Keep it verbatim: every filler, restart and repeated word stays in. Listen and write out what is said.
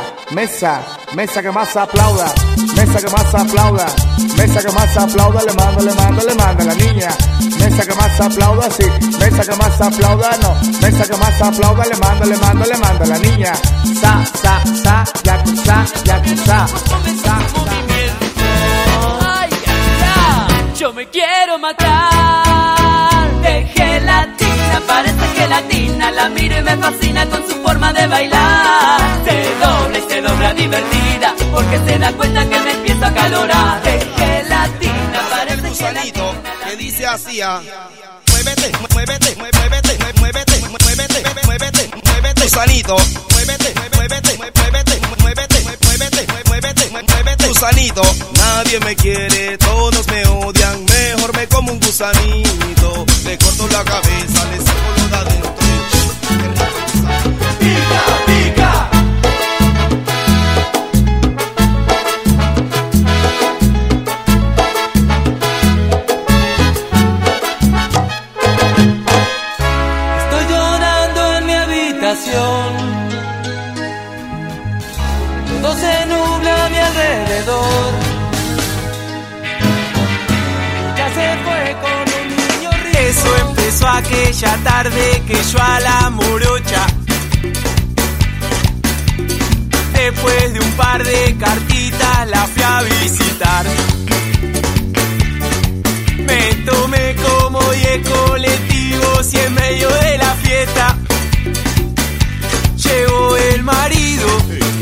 mesa, mesa que más aplauda, mesa que más aplauda, mesa que más aplauda, le mando, le mando, le mando a la niña. Mesa que más aplauda, sí, mesa que más aplauda, no, mesa que más aplauda, le mando, le mando, le mando a la niña. Sa, sa, sa, yakuza, yakuza, sa, ay, ya, yo me quiero matar de gelatina, parece gelatina, la miro y me fascina con su forma de bailar. Se dobla y se dobla divertida, porque se da cuenta que me empiezo a calorar. De gelatina, parece gusanito que dice así, muévete, muévete, muévete, muévete, muévete, muévete, muévete, gusanito, muévete, muévete, muévete, muévete, muévete, muévete, muévete, gusanito. Nadie me quiere, todos me odian, mejor me como un gusanito. Le corto la cabeza, le saco lo de adentro. Pica, pica. Todo se nubla a mi alrededor. Ya se fue con un niño rico. Eso empezó aquella tarde que yo a la morocha, después de un par de cartitas, la fui a visitar. Me tomé como diez colectivos y en medio de la fiesta llegó el marido